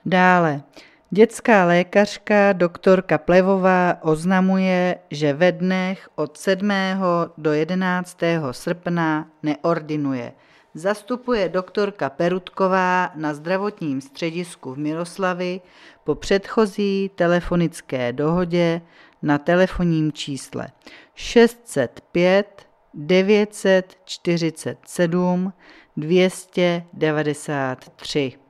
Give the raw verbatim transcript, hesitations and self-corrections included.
Dále. Dětská lékařka doktorka Plevová oznamuje, že ve dnech od sedmého do jedenáctého srpna neordinuje. Zastupuje doktorka Perutková na zdravotním středisku v Miroslavi po předchozí telefonické dohodě na telefonním čísle šest set pět devět set čtyřicet sedm dvě stě devadesát tři.